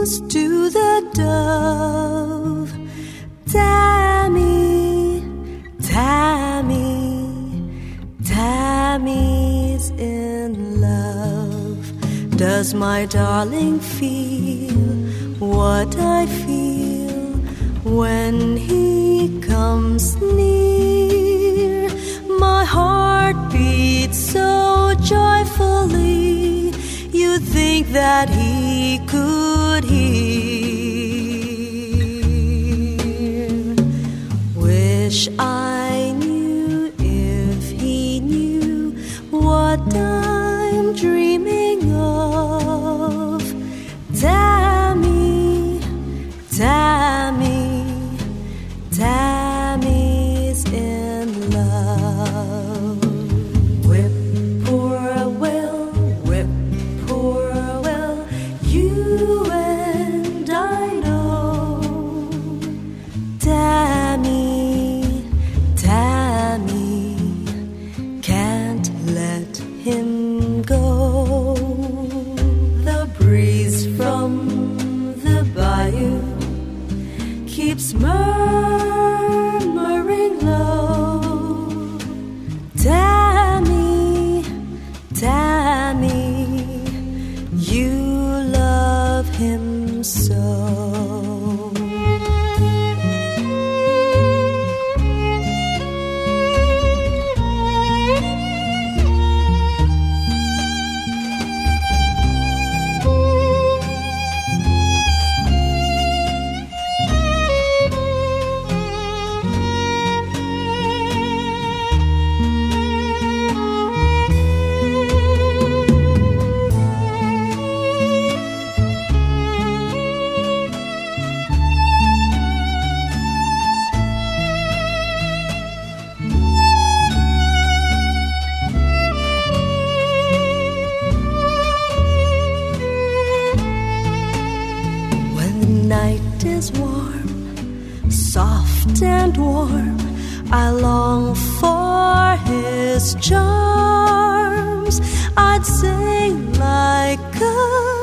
goes to the dove. Tammy, Tammy, Tammy's in love. Does my darling feel what I feel when he comes near? My heart beats so joyfully, you'd think that he could hear. Wish I knew if he knew what I'm dreaming of. Tammy, Tammy, Tammy's in love. Whip poor Will, you and I know. Tammy, Tammy, can't let him go. The breeze from the bayou keeps murmuring low. Tammy, Tammy, you love him so. Night is warm, soft and warm. I long for his charms. I'd sing like a